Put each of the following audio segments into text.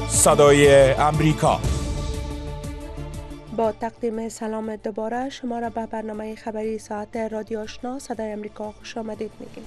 صدای امریکا. با تقدیم سلام دوباره شما را به برنامه خبری ساعت رادیو آشنا صدای امریکا خوش آمدید میگیم.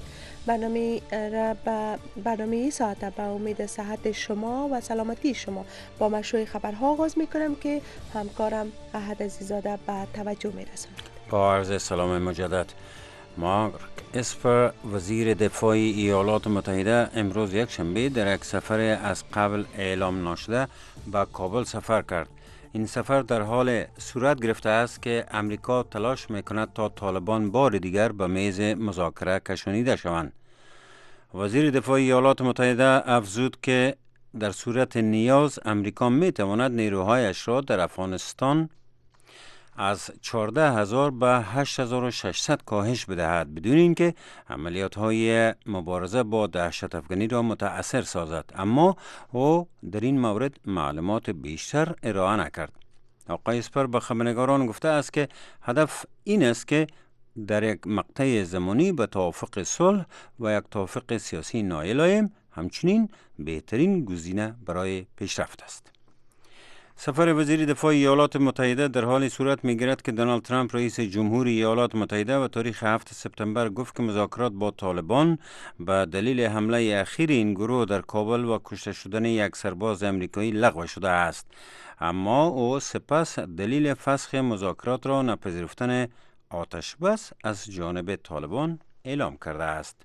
برنامه ساعت به امید صحت شما و سلامتی شما با مشروع خبرها آغاز میکنم که همکارم احد عزیزاده به توجه میرساند. با عرض سلام مجدد. مارک اسپر وزیر دفاع ایالات متحده امروز یک شنبه در یک سفر از قبل اعلام نشده به کابل سفر کرد. این سفر در حال صورت گرفته است که امریکا تلاش میکند تا طالبان بار دیگر به میز مذاکره کشانیده شوند. وزیر دفاع ایالات متحده افزود که در صورت نیاز امریکا میتواند نیروهایش را در افغانستان از 14,000 به 8,600 کاهش بدهد بدون اینکه عملیات‌های مبارزه با دهشت افغانی را متأثر سازد، اما او در این مورد معلومات بیشتر ارائه نکرد. آقای اسپر به خبرنگاران گفته است که هدف این است که در یک مقطع زمانی به توافق صلح و یک توافق سیاسی نائل آییم، همچنین بهترین گزینه برای پیشرفت است. سفر وزیر دفاع ایالات متحده در حال صورت می‌گیرد که دونالد ترامپ رئیس جمهور ایالات متحده و تاریخ 7 سپتامبر گفت که مذاکرات با طالبان به دلیل حمله اخیر این گروه در کابل و کشته شدن یک سرباز امریکایی لغو شده است، اما او سپس دلیل فسخ مذاکرات را نپذیرفتن آتش بس از جانب طالبان اعلام کرده است.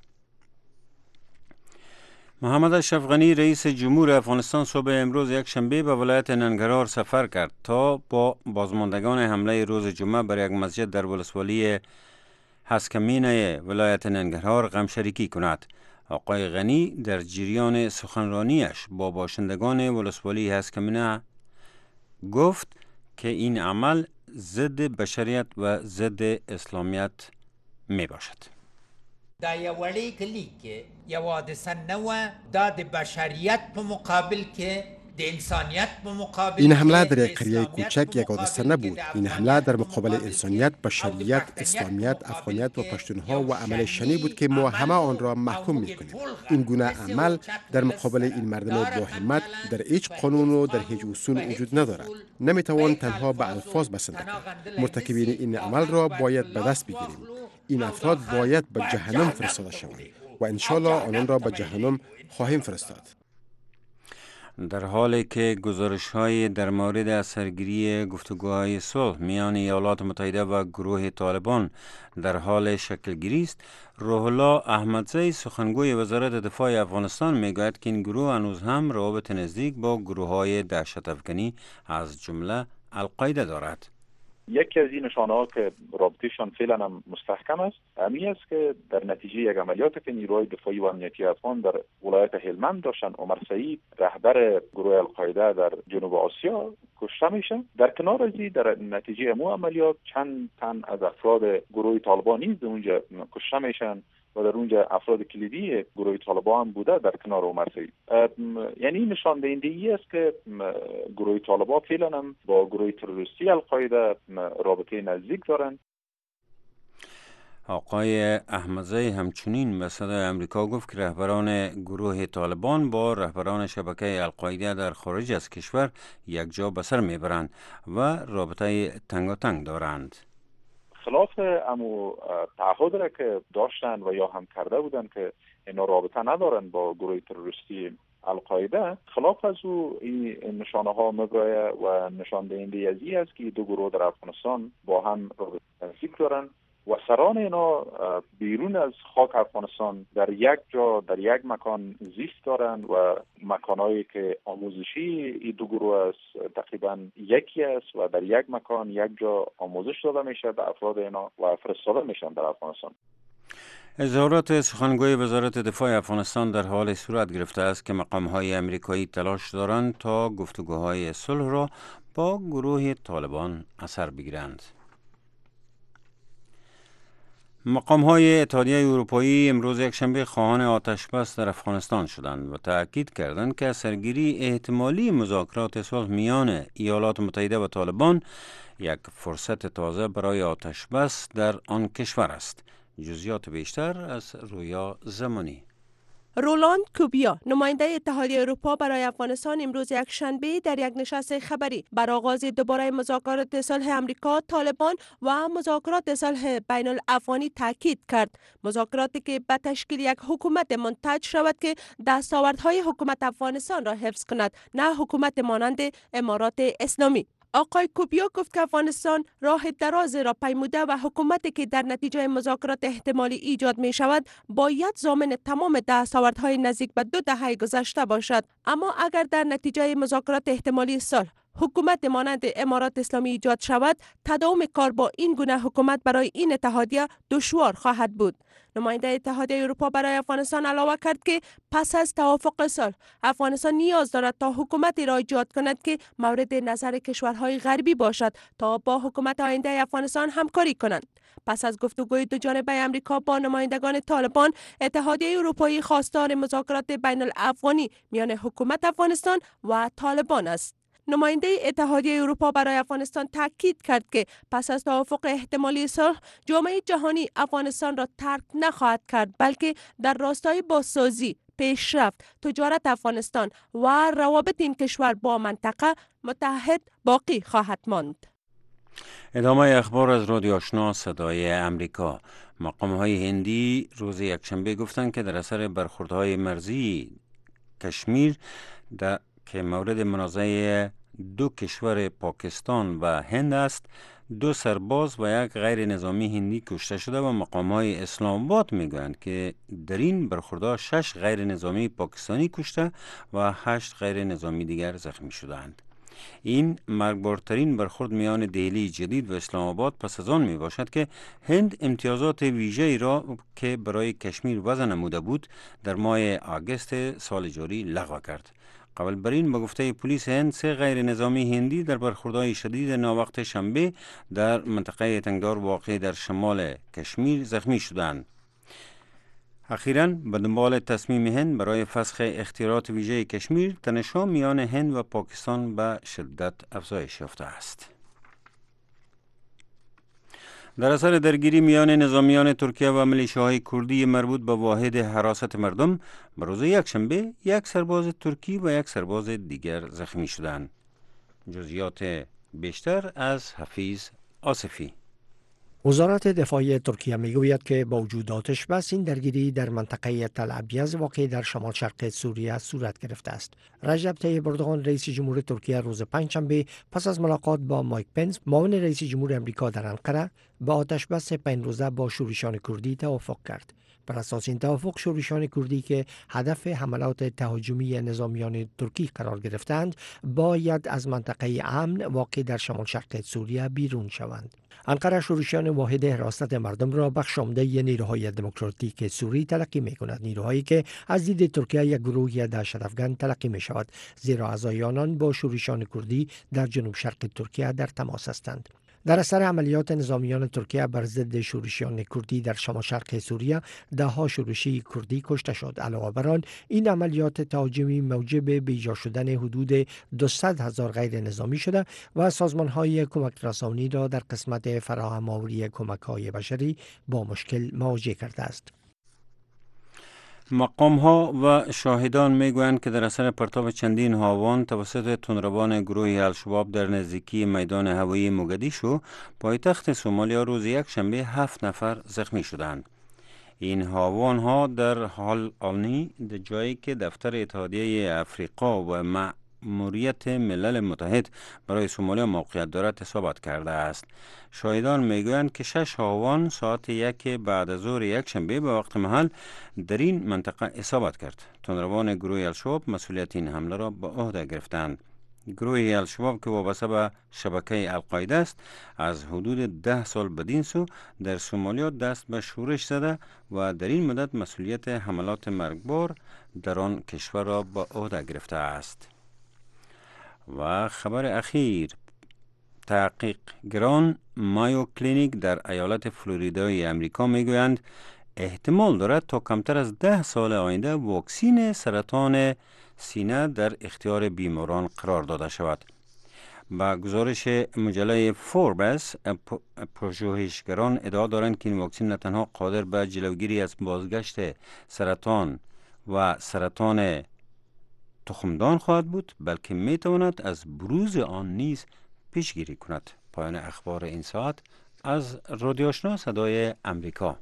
محمد اشرف غنی رئیس جمهور افغانستان صبح امروز یک شنبه به ولایت ننگرهار سفر کرد تا با بازماندگان حمله روز جمعه بر یک مسجد در ولسوالی هسکمینه ولایت ننگرهار غمشریکی کند. آقای غنی در جریان سخنرانیش با باشندگان ولسوالی هسکمینه گفت که این عمل ضد بشریت و ضد اسلامیت می باشد. دا یو وړې کلی کې یو حادثه نه وه، دا د بشریت په مقابل کې د انسانیت په مقابل. این حمله در یک قریه کوچک یک حادثه نبود. این حمله در مقابل انسانیت، بشریت، اسلامیت، افغانیت و پشتونها و عمل شنی بود که ما همه آن را محکوم می‌کنیم. این گونه عمل در مقابل این مردم با همت در هیچ قانون و در هیچ اصول وجود ندارد. نمیتوان تنها به الفاظ بسنده کرد. مرتکبین این عمل را باید به دست بگیریم. این افراد باید به جهنم فرستاده شوند و انشالله آنان را به جهنم خواهیم فرستاد. در حالی که گزارش‌های در مورد اثرگیری گفتگوهای صلح میان ایالات متحده و گروه طالبان در حال شکلگیری است، روح الله احمدزی سخنگوی وزارت دفاع افغانستان میگوید که این گروه هنوز هم روابط نزدیک با گروه‌های دهشت افغانی از جمله القاعده دارد. یکی از این نشانه‌ها که رابطه‌شان فعلا هم مستحکم است همین است که در نتیجه یک عملیاتی که نیروهای دفاعی و امنیتی افغان در ولایت هلمند داشتن، عمر سعید رهبر گروه القاعده در جنوب آسیا کشته میشه. در کنار از این در نتیجه امو عملیات چند تن از افراد گروه طالبان نیز اونجا کشته میشن و در اونجا افراد کلیدی گروه طالبان هم بوده در کنار عمر سعید. یعنی نشان دهنده است که گروه طالبان فعلا هم با گروه تروریستی القاعده رابطه نزدیک دارند. آقای احمدزی همچنین به صدای امریکا گفت که رهبران گروه طالبان با رهبران شبکه القاعده در خارج از کشور یک جا به سر میبرند و رابطه تنگاتنگ دارند. خلاف امو تعهد را که داشتن و یا هم کرده بودن که اینا رابطه ندارن با گروه تروریستی القاعده، خلاف از او این نشانه ها مبرایه و نشان دهنده از این است که دو گروه در افغانستان با هم رابطه نزدیک دارن و سران اینا بیرون از خاک افغانستان در یک جا در یک مکان زیست دارن و مکانهایی که آموزشی این دو گروه است تقریبا یکی است و در یک مکان یک جا آموزش داده میشه به افراد اینا و فرستاده میشن در افغانستان. اظهارات سخنگوی وزارت دفاع افغانستان در حال صورت گرفته است که مقام‌های امریکایی تلاش دارند تا گفتگوهای صلح را با گروه طالبان اثر بگیرند. مقام‌های اتحادیه اروپایی امروز یکشنبه خواهان آتش بس در افغانستان شدند و تأکید کردند که سرگیری احتمالی مذاکرات صلح میان ایالات متحده و طالبان یک فرصت تازه برای آتش بس در آن کشور است. جزئیات بیشتر از رویا زمانی. رولاند کوبیا نماینده اتحادیه اروپا برای افغانستان امروز یکشنبه در یک نشست خبری بر آغاز دوباره مذاکرات صلح امریکا، طالبان و مذاکرات صلح بین الافغانی تاکید کرد. مذاکراتی که به تشکیل یک حکومت منتج شود که دستاوردهای حکومت افغانستان را حفظ کند، نه حکومت مانند امارات اسلامی. آقای کوبیا گفت که افغانستان راه دراز را پیموده و حکومتی که در نتیجه مذاکرات احتمالی ایجاد می شود باید ضامن تمام دستاوردهای نزدیک به 2 دهه گذشته باشد. اما اگر در نتیجه مذاکرات احتمالی صلح حکومت مانند امارات اسلامی ایجاد شود، تداوم کار با این گونه حکومت برای این اتحادیه دشوار خواهد بود. نماینده اتحادیه اروپا برای افغانستان علاوه کرد که پس از توافق صلح افغانستان نیاز دارد تا حکومتی را ایجاد کند که مورد نظر کشورهای غربی باشد تا با حکومت آینده افغانستان همکاری کنند. پس از گفتگوی دو جانبه امریکا با نمایندگان طالبان، اتحادیه اروپایی خواستار مذاکرات بین الافغانی میان حکومت افغانستان و طالبان است. نماینده اتحادیه اروپا برای افغانستان تاکید کرد که پس از توافق احتمالی صلح جامعه جهانی افغانستان را ترک نخواهد کرد، بلکه در راستای بازسازی، پیشرفت، تجارت افغانستان و روابط این کشور با منطقه متحد باقی خواهد ماند. ادامه اخبار از رادیو آشنا صدای امریکا. مقام‌های هندی روز یکشنبه گفتند که در اثر برخوردهای مرزی کشمیر که مورد منازعه 2 کشور پاکستان و هند است، 2 سرباز و 1 غیر نظامی هندی کشته شده و مقام‌های اسلام آباد میگویند که در این برخوردها 6 غیر نظامی پاکستانی کشته و 8 غیر نظامی دیگر زخمی شدند. این مرگبارترین برخورد میان دهلی جدید و اسلام آباد پس از آن می باشد که هند امتیازات ویژه‌ای را که برای کشمیر وضع نموده بود در ماه آگوست سال جاری لغو کرد. قبل بر این به گفته پلیس هند 3 غیر نظامی هندی در برخوردهای شدید ناوقت شنبه در منطقه تنگدار واقع در شمال کشمیر زخمی شدند. اخیراً به دنبال تصمیم هند برای فسخ اختیارات ویژه کشمیر، تنش‌ها میان هند و پاکستان به شدت افزایش یافته است. در اثر درگیری میان نظامیان ترکیه و ملیشه‌های کردی مربوط به واحد حراست مردم، به روز یکشنبه 1 سرباز ترکی و 1 سرباز دیگر زخمی شدند. جزئیات بیشتر از حفیظ آصفی. وزارت دفاع ترکیه میگوید که با وجود آتش بس این درگیری در منطقه تل ابیض واقع در شمال شرق سوریه صورت گرفته است. رجب طیب اردوغان رئیس جمهور ترکیه روز پنجشنبه پس از ملاقات با مایک پنس معاون رئیس جمهور امریکا در انقره با آتش بس 5 روزه با شورشیان کردی توافق کرد. بر اساس این توافق شورشیان کردی که هدف حملات تهاجمی نظامیان ترکی قرار گرفتند باید از منطقه امن واقع در شمال شرق سوریه بیرون شوند. انقره شورشیان واحد حراست مردم را بخش عمده نیروهای دموکراتیک سوری تلقی می کند، نیروهایی که از دید ترکیه یک گروه دهشت‌افکن تلقی می شود، زیرا اعضای آنان با شورشیان کردی در جنوب شرق ترکیه در تماس هستند. در اثر عملیات نظامیان ترکیه بر ضد شورشیان کردی در شمال شرق سوریه 10 شورشی کردی کشته شد. علاوه بر آن این عملیات تهاجمی موجب بیجا شدن حدود 200,000 غیر نظامی شده و سازمان‌های کمک رسانی را در قسمت فراهم آوری کمک‌های بشری با مشکل مواجه کرده است. مقام‌ها و شاهدان میگویند که در اثر پرتاب چندین هاوان توسط تندروان گروه الشباب در نزدیکی میدان هوایی موگادیشو پایتخت سومالیا روز یکشنبه 7 نفر زخمی شدند. این هاوان‌ها در حال آنی در جایی که دفتر اتحادیه افریقا و مأموریت ملل متحد برای سومالیا موقعیت دارد اصابت کرده است. شاهدان میگویند که 6 هاوان ساعت 1 بعد از ظهر یکشنبه به وقت محل در این منطقه اصابت کرد. تندروان گروه الشباب مسئولیت این حمله را به عهده گرفتند. گروه الشباب که وابسته به شبکه القاعده است از حدود 10 سال بدین سو در سومالیا دست به شورش زده و در این مدت مسئولیت حملات مرگبار در آن کشور را به عهده گرفته است. و خبر اخیر، تحقیقگران مایو کلینیک در ایالت فلوریدای امریکا میگویند احتمال دارد تا کمتر از 10 سال آینده واکسین سرطان سینه در اختیار بیماران قرار داده شود. با گزارش مجله فوربس، پژوهشگران ادعا دارند که این واکسن نه تنها قادر به جلوگیری از بازگشت سرطان و سرطان تخمدان خواهد بود، بلکه می تواند از بروز آن نیز پیشگیری کند. پایان اخبار این ساعت از رادیو آشنا صدای امریکا.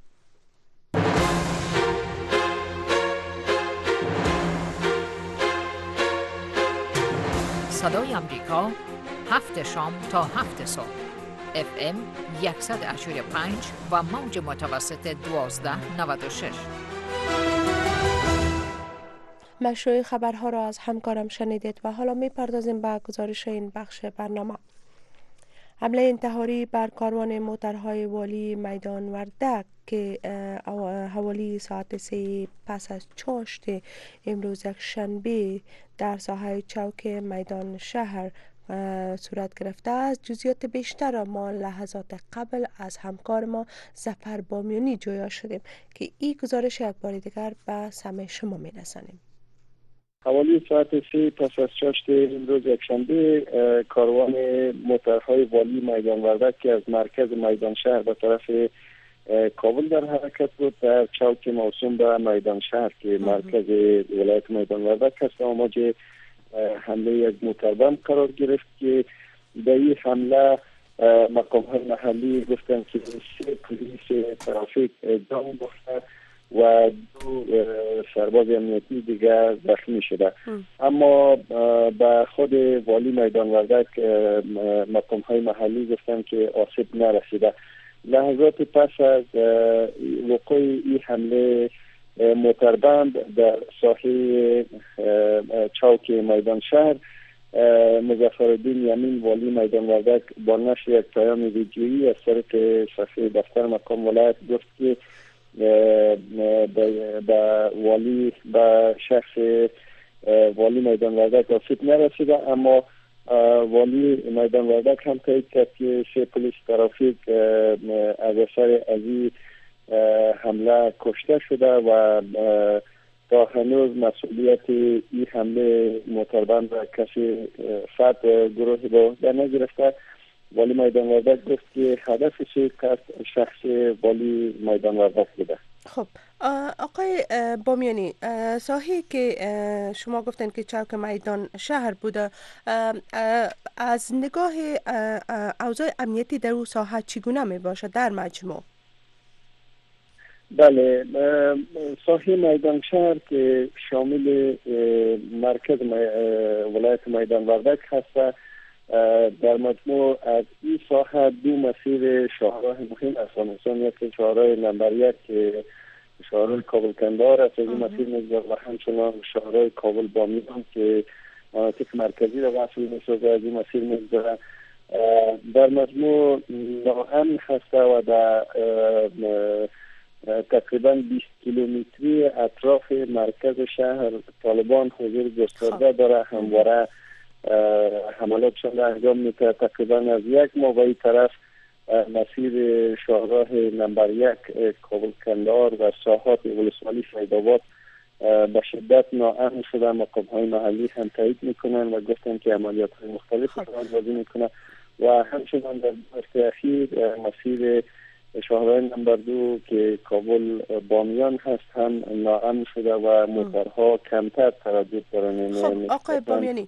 صدای امریکا 7 شام تا 7 صبح FM 185 و موج متوسط 1296. مشروع خبرها را از همکارم شنیدید و حالا میپردازیم به گزارش این بخش برنامه. حمله انتحاری بر کاروان موترهای والی میدان وردک که حوالی ساعت 3 پس از چاشت امروز یکشنبه در ساحه چوک میدان شهر صورت گرفته است. جزئیات بیشتر را ما لحظات قبل از همکار ما ظفر بامیانی جویا شدیم که این گزارش یک بار دیگر به سمع شما میرسانیم. حوالی ساعت 3 پس از چاشت امروز یکشنبه کاروان موترهای والی میدان وردک که از مرکز میدان شهر به طرف کابل در حرکت بود در چوک موسوم به میدان شهر که مرکز ولایت میدان وردک است آماج حمله یک موتربم قرار گرفت که در این حمله مقام های محلی گفتند که 3 پلیس ترافیک جان باخته و 2 سرباز امنیتی دیگر زخمی شده. اما به خود والی میدان وردک مقام های محلی گفتند که آسیب نرسیده. لحظات پس از وقوع این حمله موتربند در ساحه چوک میدان شهر، مظفرالدین یمین والی میدان وردک با نشر یک پیام ویدیویی از طریق صفحه دفتر مقام ولایت گفت که به شخص والی میدان وردک آسیب نرسیده، اما والی میدان وردک هم تایید کرد که 3 پلیس ترافیک از اثر از این حمله کشته شده و تا هنوز مسئولیت این حمله موتربند را کسی فرد گروه به عهده نگرفته. والی میدان وردک گفت که هدف شخص والی میدان وردک بوده. خب آقای بامیانی، ساحه که شما گفتن که چوک میدان شهر بوده، از نگاه اوضاع امنیتی در اون ساحه چگونه می باشه در مجموع؟ بله، ساحه میدان شهر که شامل مرکز ولایت میدان وردک هست، در مجموع از این ساحه 2 مسیر شاهراه مهم است. مثلا یک شاهراه نمبر 1 که شاهراه کابل کندهار است، از این مسیر میگذره و همچنان شاهراه کابل بامیان که مناطق مرکزی را وصل میسازه از این مسیر میگذره. در مجموع ناامن هست و در تقریبا 20 کیلومتری اطراف مرکز شهر طالبان حضور گسترده داره. همواره حملاتشان را انجام میده. تقریبا از 1 ماه و این طرف مسیر شاهراه نمبر 1 کابل کندهار و ساحات ولسوالی سیدآباد به شدت ناامن شده. مقام های محلی هم تایید میکنن و گفتن که عملیات های مختلف را آغاز میکنن و همچنان در هفته اخیر مسیر شاهراه نمبر 2 که کابل بامیان هست هم ناامن شده و موترها کمتر تردد دارن. خب آقای بامیانی،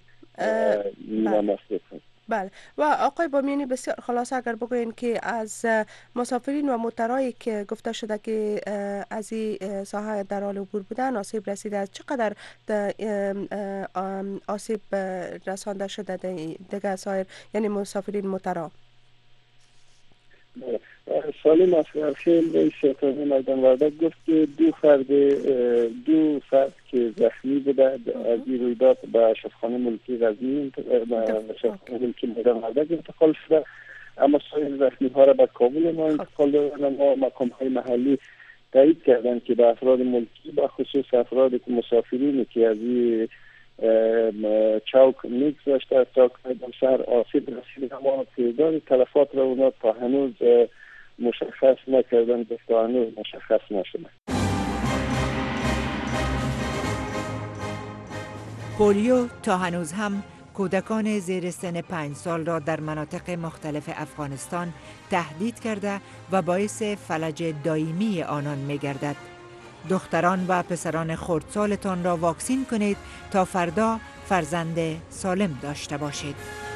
بله، و آقای بامیانی بسیار خلاصه اگر بگوین که از مسافرین و موترایی که گفته شده که از این ساحه در حال عبور بودن آسیب رسیده، از چقدر آسیب رسانده شده دیگه سایر، یعنی مسافرین موترا؟ سالم اسقرخیل رئیس شهرداری میدان وردک گفت که 2 فرد که زخمی بوده از این رویداد به شفاخانه ملکی غزنی شفاخانه ملکی میدان وردک انتقال شده، اما سایر زخمی ها را به کابل ما انتقال دادن. ما مقام های محلی تایید کردن که به افراد ملکی به خصوص افرادی که مسافرینی که از این چوک میگذاشته از چوک میدان شهر آسیب رسیده، اما تعداد تلفات را اونا تا هنوز مشخص نکردن، تا هنوز مشخص نشده. پولیو تا هنوز هم کودکان زیر سن 5 سال را در مناطق مختلف افغانستان تهدید کرده و باعث فلج دائمی آنان می گردد. دختران و پسران خردسالتان را واکسین کنید تا فردا فرزند سالم داشته باشید.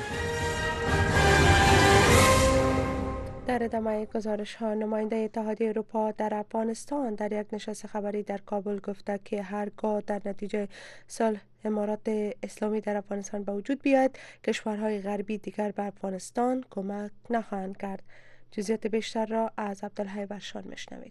در ادامه گزارش ها، نماینده اتحادیه اروپا در افغانستان در یک نشست خبری در کابل گفته که هرگاه در نتیجه صلح امارات اسلامی در افغانستان به وجود بیاید، کشورهای غربی دیگر به افغانستان کمک نخواهند کرد. جزئیات بیشتر را از عبدالحی برشان میشنوید.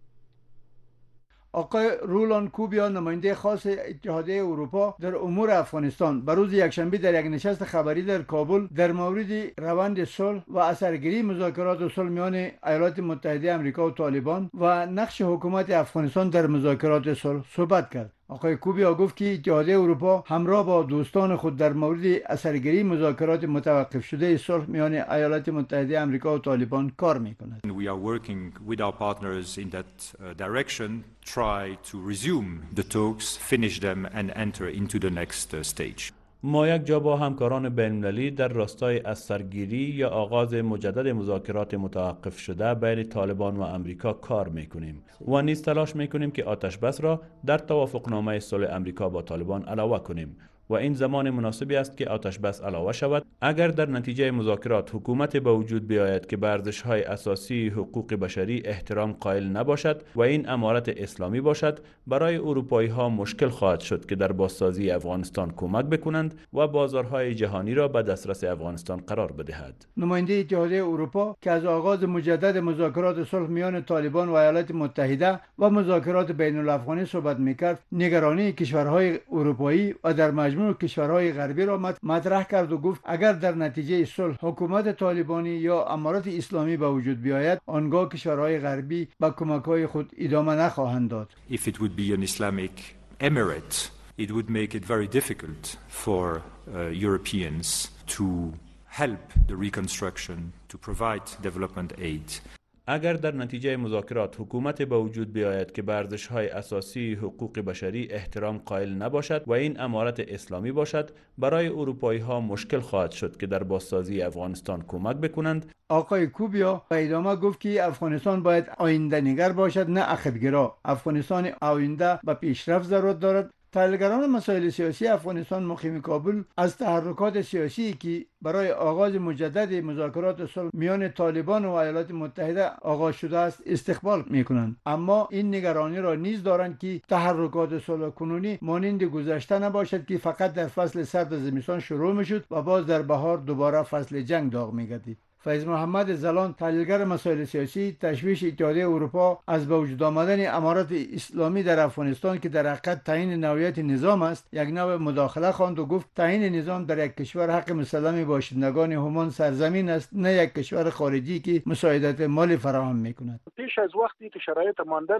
آقای رولان کوبیا، نماینده خاص اتحادیه اروپا در امور افغانستان، به روز یکشنبه در یک نشست خبری در کابل در مورد روند صلح و اثرگیری مذاکرات صلح میان ایالات متحده آمریکا و طالبان و نقش حکومت افغانستان در مذاکرات صلح صحبت کرد. آقای کوبیا گفت که اتحادیه اروپا همراه با دوستان خود در مورد اثرگیری مذاکرات متوقف شده صلح میان ایالات متحده آمریکا و طالبان کار می‌کند. We are working with our partners in that direction, try to resume the talks, finish them and enter into the next stage. ما یک جا با همکاران بین‌المللی در راستای اثرگیری یا آغاز مجدد مذاکرات متوقف شده بین طالبان و امریکا کار میکنیم و نیز تلاش میکنیم که آتش بس را در توافقنامه صلح امریکا با طالبان علاوه کنیم و این زمان مناسبی است که آتش بس علاوه شود اگر در نتیجه مذاکرات حکومت به وجود بیاید که به ارزش‌های اساسی حقوق بشری احترام قائل نباشد و این امارت اسلامی باشد. برای اروپایی‌ها مشکل خواهد شد که در بازسازی افغانستان کمک بکنند و بازارهای جهانی را به دسترس افغانستان قرار بدهد. نماینده اتحادیه اروپا که از آغاز مجدد مذاکرات صلح میان طالبان و ایالات متحده و مذاکرات بین‌الافغانی صحبت می‌کرد، نگرانی کشورهای اروپایی و در مجموع کشورهای غربی را مطرح کرد و گفت اگر در نتیجه صلح حکومت طالبانی یا امارت اسلامی به وجود بیاید، آنگاه کشورهای غربی به کمک‌های خود ادامه نخواهند داد. If it would be an Islamic emirate, it would make it very difficult for Europeans to help the reconstruction, to provide development aid. اگر در نتیجه مذاکرات حکومت به وجود بیاید که به ارزش‌های اساسی حقوق بشری احترام قائل نباشد و این امارت اسلامی باشد، برای اروپایی‌ها مشکل خواهد شد که در بازسازی افغانستان کمک بکنند. آقای کوبیا به ادامه گفت که افغانستان باید آینده نگر باشد، نه عقب‌گرا. افغانستان آینده به پیشرفت ضرورت دارد. تحلیلگران مسائل سیاسی افغانستان مقیم کابل از تحرکات سیاسی که برای آغاز مجدد مذاکرات صلح میان طالبان و ایالات متحده آغاز شده است استقبال میکنند، اما این نگرانی را نیز دارند که تحرکات صلح کنونی مانند گذشته نباشد که فقط در فصل سرد زمستان شروع میشد و باز در بهار دوباره فصل جنگ داغ میگردید. فیض محمد زلان، تحلیلگر مسائل سیاسی، تشویش اتحادیه اروپا از به وجود آمدن امارت اسلامی در افغانستان که در حقیقت تعیین نوعیت نظام است، یک نوع مداخله خواند و گفت تعیین نظام در یک کشور حق مسلم باشندگان همان سرزمین است، نه یک کشور خارجی که مساعدت مالی فراهم میکند. پیش از وقتی که شرایط ماندن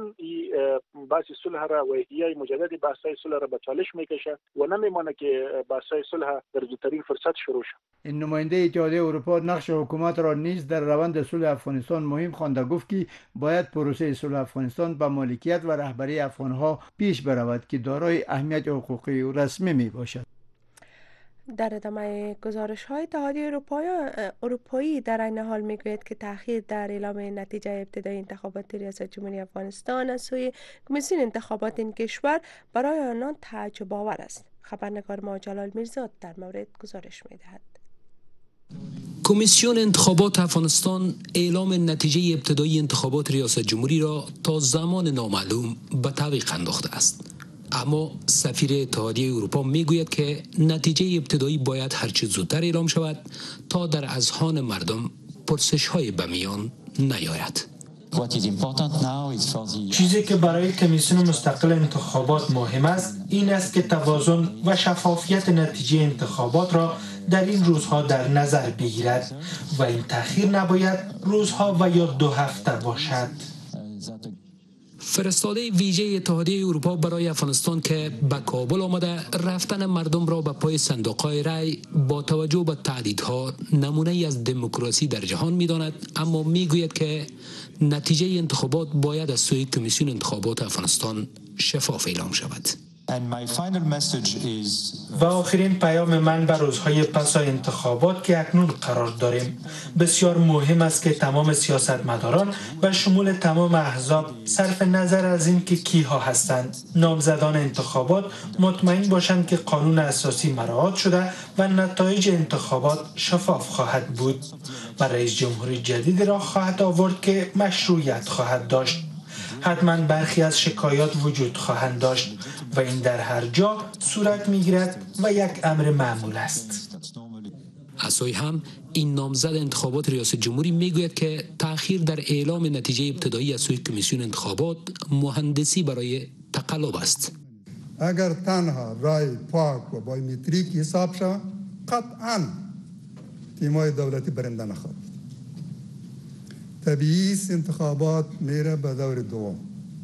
بحث صلح را و احیای مجدد بحث‌های صلح را به چالش میکشه و نمیمانه که بحث‌های صلح در زودترین فرصت شروع شود. این نماینده اتحادیه اروپا نقش حکومت را نیز در روند صلح افغانستان مهم خوانده، گفت که باید پروسه صلح افغانستان به مالکیت و رهبری افغانها پیش برود که دارای اهمیت حقوقی و رسمی می باشد. در ادامه گزارش های اتحادیه اروپایی در این حال میگوید که تأخیر در اعلام نتیجه ابتدایی انتخابات ریاست جمهوری افغانستان از سوی کمیسیون انتخابات این کشور برای آنان تعجب آور است. خبرنگار ما جلال میرزاد در مورد گزارش میدهد. کمیسیون انتخابات افغانستان اعلام نتیجه ابتدایی انتخابات ریاست جمهوری را تا زمان نامعلوم به تعویق انداخته است. اما سفیر اتحادیه اروپا میگوید که نتیجه ابتدایی باید هرچه زودتر اعلام شود تا در اذهان مردم پرسش‌های به میان نیاید. چیزی که برای کمیسیون مستقل انتخابات مهم است این است که توازن و شفافیت نتیجه انتخابات را در این روزها در نظر بگیرد و این تأخیر نباید روزها و یا 2 هفته باشد. فرستاده ویژه اتحادیه اروپا برای افغانستان که به کابل آمده رفتن مردم را به پای صندوق‌های رای با توجه به تهدیدها نمونه‌ای از دموکراسی در جهان می‌داند، اما می‌گوید که نتیجه انتخابات باید از سوی کمیسیون انتخابات افغانستان شفاف اعلام شود. و آخرین پیام من بر روزهای پس از انتخابات که اکنون قرار داریم. بسیار مهم است که تمام سیاستمداران و شمول تمام احزاب صرف نظر از این که کیها هستند، نامزدان انتخابات مطمئن باشند که قانون اساسی مراعات شده و نتایج انتخابات شفاف خواهد بود و رئیس جمهوری جدید را خواهد آورد که مشروعیت خواهد داشت. حتما برخی از شکایات وجود خواهند داشت و این در هر جا صورت می‌گیرد و یک امر معمول است. از سوی هم این نامزد انتخابات ریاست جمهوری میگوید که تأخیر در اعلام نتیجه ابتدایی از سوی کمیسیون انتخابات مهندسی برای تقلب است. اگر تنها رای پاک و بایومتریک حساب شود قطعاً تیمای دولتی برنده نخواهد. طبیعی انتخابات میره به دور دوم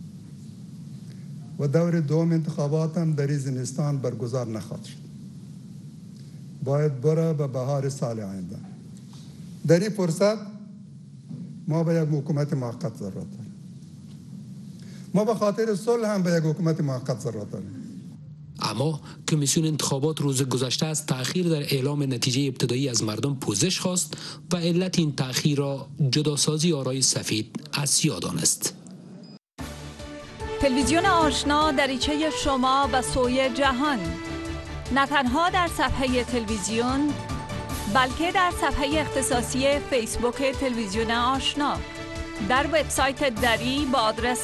و دور دوم انتخابات هم در زمستان برگزار نخواهد شد. باید بره به بهار سال آینده. در این فرصت ما به یک حکومت موقت ضرورت داریم. ما به خاطر صلح هم به یک حکومت موقت ضرورت داریم. اما کمیسیون انتخابات روز گذشته از تأخیر در اعلام نتیجه ابتدایی از مردم پوزش خواست و علت این تأخیر را جداسازی آرای سفید اسیا دانست. تلویزیون آشنا دریچه شما به سوی جهان، نه تنها در صفحه تلویزیون بلکه در صفحه اختصاصی فیسبوک تلویزیون آشنا، در وبسایت دری با آدرس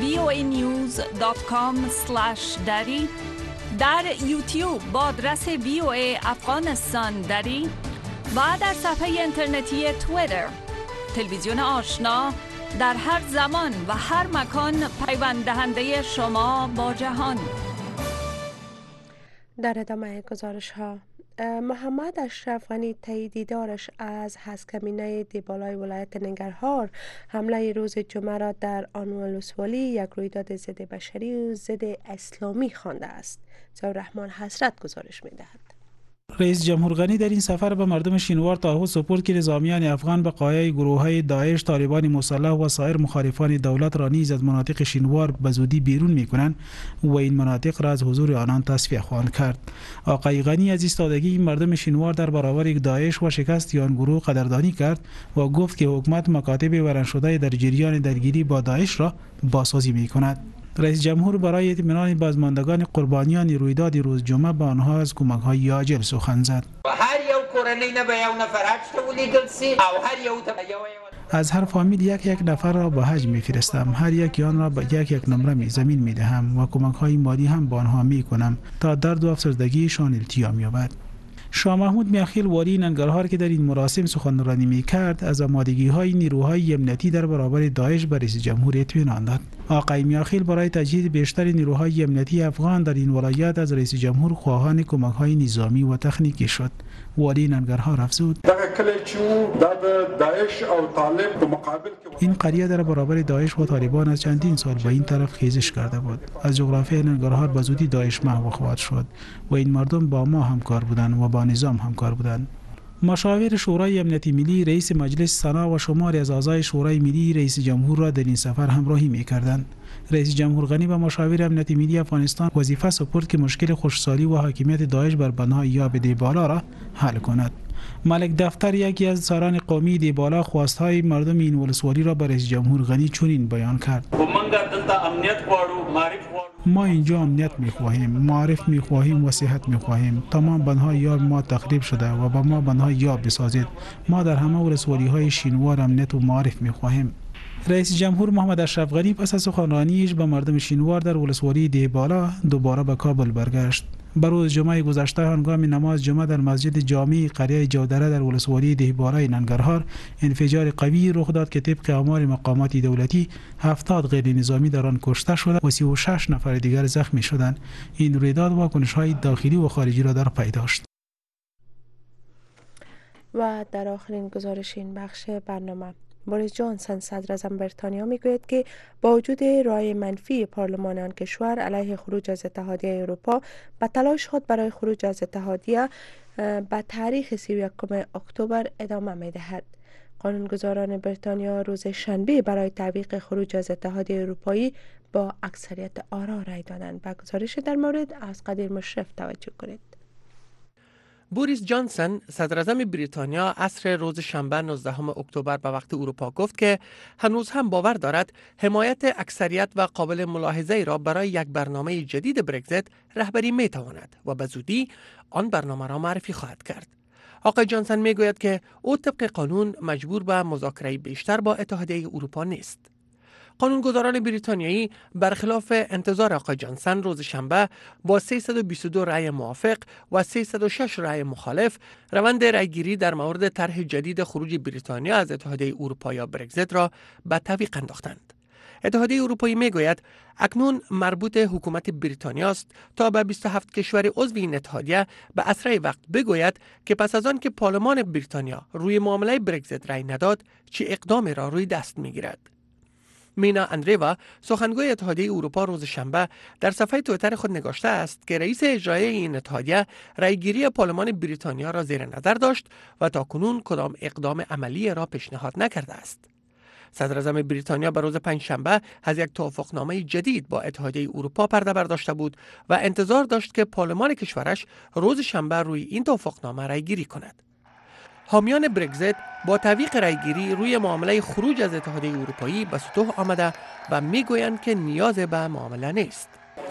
voanews.com/dari، در یوتیوب با آدرس VOA افغانستان دری و در صفحه اینترنتی توییتر. تلویزیون آشنا در هر زمان و هر مکان پیوند دهنده شما با جهان. در ادامه گزارش ها، محمد اشرف غنی طی دیدارش از هسکمینه دیبالای ولایت ننگرهار حمله روز جمعه را در آن ولسوالی یک رویداد ضد بشری و ضد اسلامی خوانده است. ضیاءالرحمن حسرت گزارش می‌دهد. رئیس جمهور غنی در این سفر به مردم شینوار تعهد سپرد که نظامیان افغان به بقایای گروه‌های داعش، طالبان مسلح و سایر مخالفان دولت را نیز از مناطق شینوار به زودی بیرون می‌کنند و این مناطق را از حضور آنان تصفیه خواهند کرد. آقای غنی از ایستادگی مردم شینوار در برابر داعش و شکست آن گروه قدردانی کرد و گفت که حکومت مکاتب ورن شده در جریان درگیری با داعش را بازسازی می‌کند. رئیس جمهور برای اطمینان بازماندگان قربانیان رویداد روز جمعه به آنها از کمک‌های عاجل سخن زد. هر یو کورنۍ نه به یو نفر حج ولیدل سی او هر یو از هر فامیل یک نفر را به حج می‌فرستم، هر یک آن را به یک نمره زمین می‌دهم و کمک‌های مالی هم به آنها می‌کنم تا درد و افسردگیشان التیام یابد. شاه محمود میاخیل والی ننگرهار که در این مراسم سخنرانی می‌کرد از آمادگی‌های نیروهای امنیتی در برابر داعش به رئیس جمهور اطمینان داد. آقای میاخیل برای تجهیز بیشتر نیروهای امنیتی افغان در این ولایت از رئیس جمهور خواهان کمک‌های نظامی و تکنیکی شد. والی ننگرهار افزود: این قریه در برابر داعش و طالبان از چندین سال به این طرف خیزش کرده بود. از جغرافیای ننگرهار به زودی داعش محو خواهد شد و این مردم با ما همکار بودند و با نظام همکار بودند. مشاور شورای امنیتی ملی، رئیس مجلس سنا و شماری از اعضای شورای ملی رئیس جمهور را در این سفر همراهی می‌کردند. رئیس جمهور غنی به مشاور امنیتی ملی افغانستان وظیفه سپرد که مشکل خشکسالی و حاکمیت داعش بر بنای یاب دیبالا را حل کند. ملک دفتر، یکی از سران قومی دیبالا، خواستهای مردم این ولسوالی را به رئیس جمهور غنی چنین بیان کرد: ما اینجا امنیت می‌خواهیم، معرف می‌خواهیم و صحت می‌خواهیم. تمام بنهای یاب ما تخریب شده و با ما بنهای یاب بسازید. ما در همه ولسوالی‌های شینوار امنیت و معرف می‌خواهیم. رئیس جمهور محمد اشرف غنی پس از سخنرانیش به مردم شینوار در ولسوالی دیبالا دوباره به کابل برگشت. بر روز جمعه گذشته هنگام نماز جمعه در مسجد جامع قریه جودره در ولسوالی دیبالای ننگرهار انفجار قوی رخ داد که طبق آمار مقامات دولتی 70 غیر نظامی در آن کشته شده و 36 نفر دیگر زخمی شدند. این رویداد واکنش‌های داخلی و خارجی را در پی داشت. و در آخرین گزارش این بخش برنامه، بوریس جانسون صدر اعظم بریتانیا میگوید که با وجود رأی منفی پارلمان آن کشور علیه خروج از اتحادیه اروپا، به تلاش خود برای خروج از اتحادیه به تاریخ 31 اکتبر ادامه می‌دهد. قانونگذاران بریتانیا روز شنبه برای تعویق خروج از اتحادیه اروپایی با اکثریت آرا رای دادند. به گزارش در مورد از قدیر مشرف توجه کنید. بوریس جانسن صدراعظم بریتانیا عصر روز شنبه 19 اکتبر به وقت اروپا گفت که هنوز هم باور دارد حمایت اکثریت و قابل ملاحظه را برای یک برنامه جدید برگزیت رهبری می تواند و به زودی آن برنامه را معرفی خواهد کرد. آقای جانسن می گوید که او طبق قانون مجبور به مذاکره بیشتر با اتحادیه اروپا نیست. قانونگذاران بریتانیایی برخلاف انتظار آقای جانسن روز شنبه با 322 رأی موافق و 306 رأی مخالف روند رأیگیری در مورد طرح جدید خروج بریتانیا از اتحادیه اروپا یا برگزیت را به تعویق انداختند. اتحادیه اروپایی میگوید اکنون مربوط حکومت بریتانیا است تا به 27 کشور عضو این اتحادیه به اسرع وقت بگوید که پس از آن که پارلمان بریتانیا روی معامله برگزیت رأی نداد چه اقدامی را روی دست میگیرد. مینا اندریوا سخنگوی اتحادیه اروپا روز شنبه در صفحه توییتر خود نگاشته است که رئیس اجرایی این اتحادیه رأیگیری پارلمان بریتانیا را زیر نظر داشت و تاکنون کدام اقدام عملی را پیشنهاد نکرده است. صدراعظم بریتانیا به روز پنجشنبه از یک توافقنامه جدید با اتحادیه اروپا پرده برداشته بود و انتظار داشت که پارلمان کشورش روز شنبه روی این توافقنامه رأیگیری کند. حامیان برگزیت با تعویق رأیگیری روی معامله خروج از اتحادیه اروپایی به سطوح آمده و میگویند که نیاز به معامله نیست.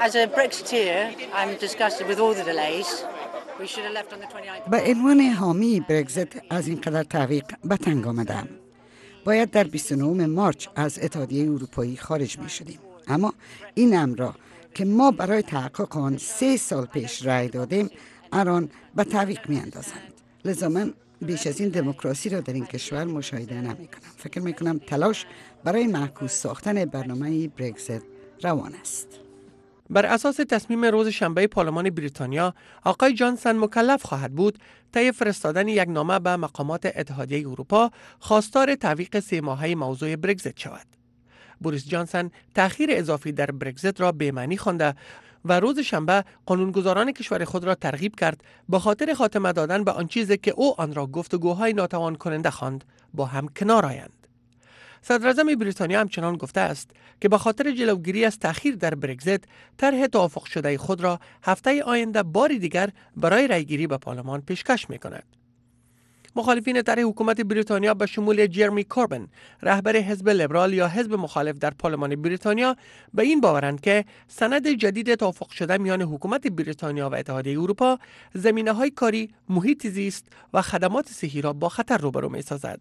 به عنوان حامی برگزیت از این قدر تعویق به تنگ آمدم. باید در 29 مارچ از اتحادیه اروپایی خارج می شدیم. اما این امر را که ما برای تحقق آن 3 سال پیش رأی دادیم الان به تعویق می اندازند. لذا من بیش از این دموکراسی را در این کشور مشاهده نمی کنم. فکر می کنم تلاش برای معکوس ساختن برنامه برگزیت روان است. بر اساس تصمیم روز شنبه پارلمان بریتانیا، آقای جانسن مکلف خواهد بود طی فرستادن یک نامه به مقامات اتحادیه اروپا خواستار تعویق 3 ماهه موضوع برگزیت شود. بوریس جانسن تأخیر اضافی در برگزیت را بی‌معنی خوانده و روز شنبه قانونگذاران کشور خود را ترغیب کرد به خاطر خاتمه دادن به آن چیزی که او آن را گفتگوهای ناتوان کننده خواند با هم کنار آیند. صدراعظم بریتانیا همچنان گفته است که به خاطر جلوگیری از تأخیر در برگزیت طرح توافق شده خود را هفته آینده بار دیگر برای رأیگیری به پارلمان پیشکش می‌کند. مخالفین طرح حکومت بریتانیا به شمول جرمی کوربن، رهبر حزب لیبرال یا حزب مخالف در پارلمان بریتانیا، به این باورند که سند جدید توافق شده میان حکومت بریتانیا و اتحادیه اروپا زمینه‌های کاری، محیط زیست و خدمات صحی را با خطر روبرو می‌سازد.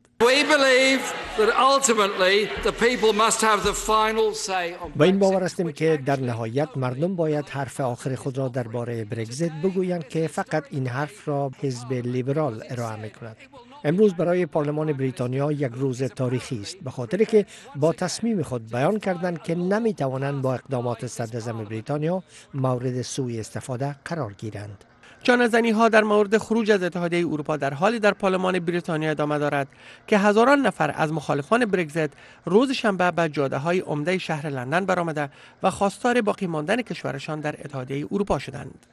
با این باور هستیم که در نهایت مردم باید حرف آخر خود را درباره برگزیت بگویند که فقط این حرف را حزب لیبرال ارائه می‌کند. امروز برای پارلمان بریتانیا یک روز تاریخی است، به خاطر که با تصمیم خود بیان کردند که نمی‌توانند با اقدامات صدراعظم بریتانیا مورد سوء استفاده قرار گیرند. جانزنی ها در مورد خروج از اتحادیه اروپا در حالی در پارلمان بریتانیا ادامه دارد که هزاران نفر از مخالفان برگزیت روز شنبه به جاده‌های عمده شهر لندن برآمده و خواستار باقی ماندن کشورشان در اتحادیه اروپا شدند.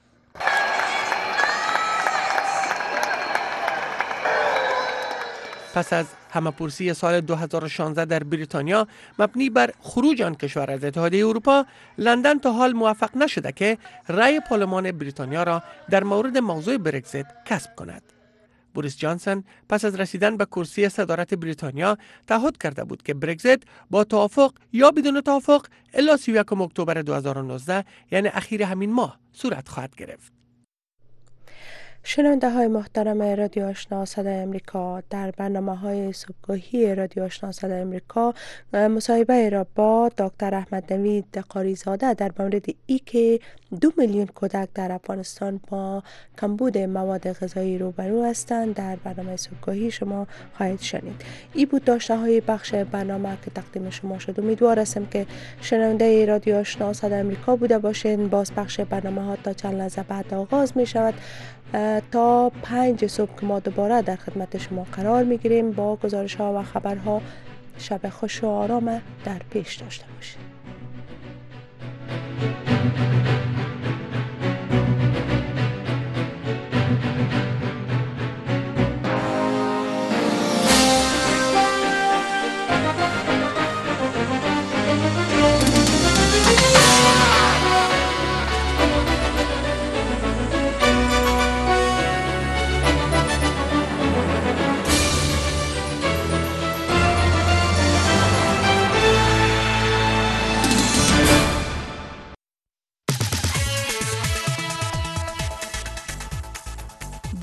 پس از همه‌پرسی سال 2016 در بریتانیا مبنی بر خروج آن کشور از اتحادیه اروپا، لندن تا حال موفق نشده که رأی پارلمان بریتانیا را در مورد موضوع برگزیت کسب کند. بوریس جانسن پس از رسیدن به کرسی صدارت بریتانیا تعهد کرده بود که برگزیت با توافق یا بدون توافق الی 31 اکتبر 2019 یعنی اخیر همین ماه صورت خواهد گرفت. شنونده های محترم رادیو آشنا صدای امریکا، در برنامه های صبحگاهی رادیو آشنا صدای امریکا مصاحبه را با دکتر احمد نوید قاریزاده در مورد ای که 2 میلیون کودک در افغانستان با کمبود مواد غذایی روبرو هستند در برنامه صبحگاهی شما خواهید شنید. ای بود داشته های بخش برنامه که تقدیم شما شد. امیدوار هستم که شنونده رادیو آشنا صدای امریکا بوده باشین. باز بخش برنامه ها تا چند لحظه بعد آغاز می شود. تا 5 صبح که ما دوباره در خدمت شما قرار می گیریم با گزارش ها و خبرها. شب خوش و آرام در پیش داشته باشید.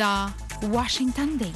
اینجا واشنگتن دی.